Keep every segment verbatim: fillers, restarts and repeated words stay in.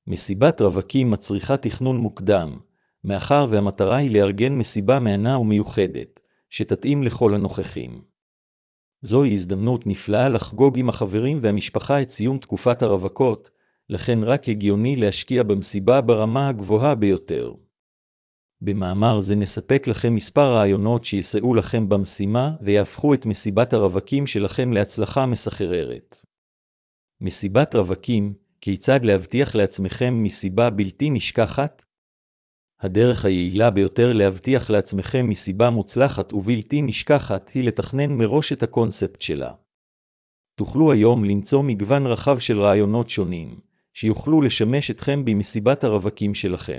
מסיבת רווקים מצריכה תכנון מוקדם, מאחר והמטרה היא לארגן מסיבה מהנה ומיוחדת, שתתאים לכל הנוכחים. זוהי הזדמנות נפלאה לחגוג עם החברים והמשפחה את סיום תקופת הרווקות, לכן רק הגיוני להשקיע במסיבה ברמה הגבוהה ביותר. במאמר זה נספק לכם מספר רעיונות שיסייעו לכם במשימה ויהפכו את מסיבת הרווקים שלכם להצלחה מסחררת. מסיבת רווקים, כיצד להבטיח לעצמכם מסיבה בלתי נשכחת? הדרך היעילה ביותר להבטיח לעצמכם מסיבה מוצלחת ובלתי נשכחת היא לתכנן מראש את הקונספט שלה. תוכלו היום למצוא מגוון רחב של רעיונות שונים, שיוכלו לשמש אתכם במסיבת הרווקים שלכם.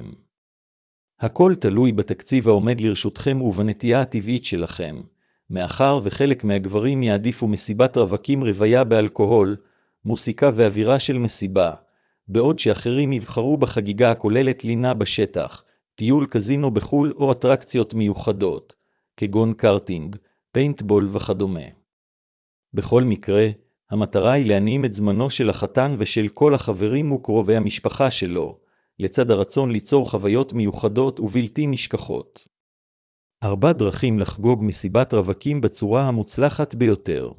הכל תלוי בתקציב העומד לרשותכם ובנטייה הטבעית שלכם, מאחר וחלק מהגברים יעדיפו מסיבת רווקים רוויה באלכוהול, מוסיקה ואווירה של מסיבה, בעוד שאחרים יבחרו בחגיגה הכוללת לינה בשטח, טיול קזינו בחול או אטרקציות מיוחדות, כגון קארטינג, פיינטבול וכדומה. בכל מקרה, המטרה היא להנעים את זמנו של החתן ושל כל החברים וקרובי המשפחה שלו, לצד הרצון ליצור חוויות מיוחדות ובלתי נשכחות. ארבע דרכים לחגוג מסיבת רווקים בצורה המוצלחת ביותר.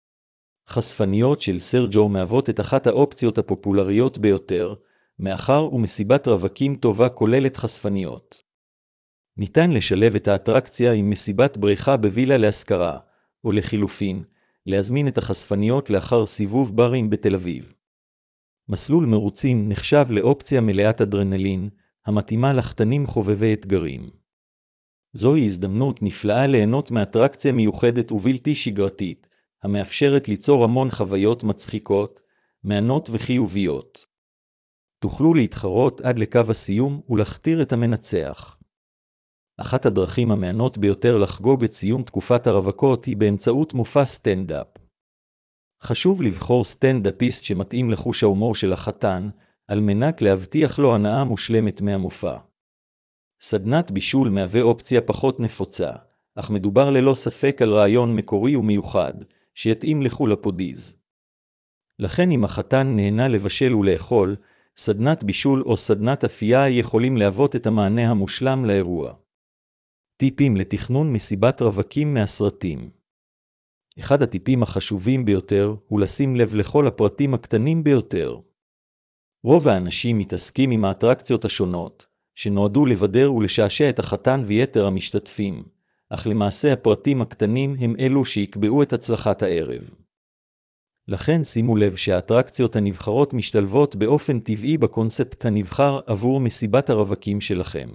חשפניות של סרג'ו מהוות את אחת האופציות הפופולריות ביותר, מאחר ומסיבת רווקים טובה כוללת חשפניות. ניתן לשלב את האטרקציה עם מסיבת בריכה בווילה להשכרה, או לחילופין, להזמין את החשפניות לאחר סיבוב ברים בתל אביב. מסלול מרוצים נחשב לאופציה מלאת אדרנלין, המתאימה לחתנים חובבי אתגרים. זוהי הזדמנות נפלאה ליהנות מאטרקציה מיוחדת ובלתי שגרתית, המאפשרת ליצור המון חוויות מצחיקות, מענות וחיוביות. תוכלו להתחרות עד לקו הסיום ולהכתיר את המנצח. אחת הדרכים המענות ביותר לחגוג את סיום תקופת הרווקות היא באמצעות מופע סטנדאפ. חשוב לבחור סטנדאפיסט שמתאים לחוש ההומור של החתן, על מנת להבטיח לו הנאה מושלמת מהמופע. סדנת בישול מהווה אופציה פחות נפוצה, אך מדובר ללא ספק על רעיון מקורי ומיוחד, שיתאים לכל הפודיז. לכן אם החתן נהנה לבשל ולאכול, סדנת בישול או סדנת אפייה יכולים להוות את המענה המושלם לאירוע. טיפים לתכנון מסיבת רווקים מהסרטים. אחד הטיפים החשובים ביותר הוא לשים לב לכל הפרטים הקטנים ביותר. רוב האנשים מתעסקים עם האטרקציות השונות, שנועדו לבדר ולשעשע את החתן ויתר המשתתפים, אך למעשה הפרטים הקטנים הם אלו שיקבעו את הצלחת הערב. לכן שימו לב שהאטרקציות הנבחרות משתלבות באופן טבעי בקונספט הנבחר עבור מסיבת הרווקים שלכם.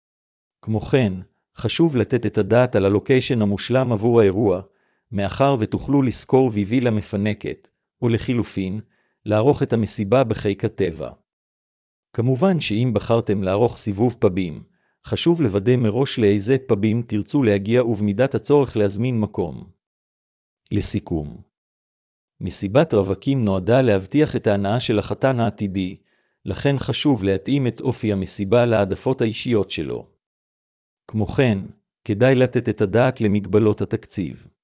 כמו כן, חשוב לתת את הדעת על הלוקיישן המושלם עבור האירוע, מאחר ותוכלו לזכור ויבילה מפנקת, או לחילופין, לערוך את המסיבה בחיק הטבע. כמובן שאם בחרתם לערוך סיבוב פבים, חשוב לוודא מראש לאיזה פבים תרצו להגיע ובמידת הצורך להזמין מקום. לסיכום, מסיבת רווקים נועדה להבטיח את ההנאה של החתן העתידי, לכן חשוב להתאים את אופי המסיבה להעדפות האישיות שלו. כמו כן, כדאי לתת את הדעת למגבלות התקציב.